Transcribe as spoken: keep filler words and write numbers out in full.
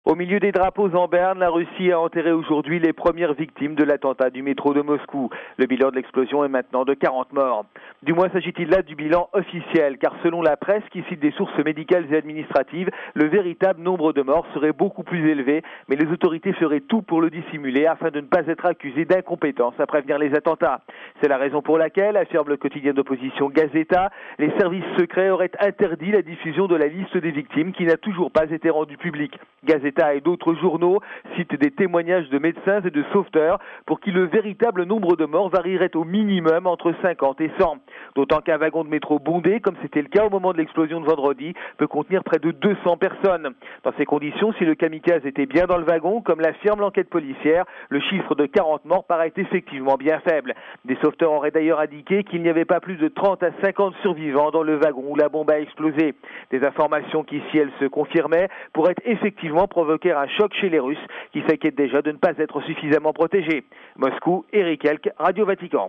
Au milieu des drapeaux en berne, la Russie a enterré aujourd'hui les premières victimes de l'attentat du métro de Moscou. Le bilan de l'explosion est maintenant de quarante morts. Du moins s'agit-il là du bilan officiel, car selon la presse qui cite des sources médicales et administratives, le véritable nombre de morts serait beaucoup plus élevé, mais les autorités feraient tout pour le dissimuler afin de ne pas être accusées d'incompétence à prévenir les attentats. C'est la raison pour laquelle, affirme le quotidien d'opposition Gazeta, les services secrets auraient interdit la diffusion de la liste des victimes qui n'a toujours pas été rendue publique. Gazeta et d'autres journaux citent des témoignages de médecins et de sauveteurs pour qui le véritable nombre de morts varierait au minimum entre cinquante et cent. D'autant qu'un wagon de métro bondé, comme c'était le cas au moment de l'explosion de vendredi, peut contenir près de deux cents personnes. Dans ces conditions, si le kamikaze était bien dans le wagon, comme l'affirme l'enquête policière, le chiffre de quarante morts paraît effectivement bien faible. Des sauveteurs auraient d'ailleurs indiqué qu'il n'y avait pas plus de trente à cinquante survivants dans le wagon où la bombe a explosé. Des informations qui, si elles se confirmaient, pourraient effectivement provoquer un choc chez les Russes qui s'inquiètent déjà de ne pas être suffisamment protégés. Moscou, Eric Elk, Radio Vatican.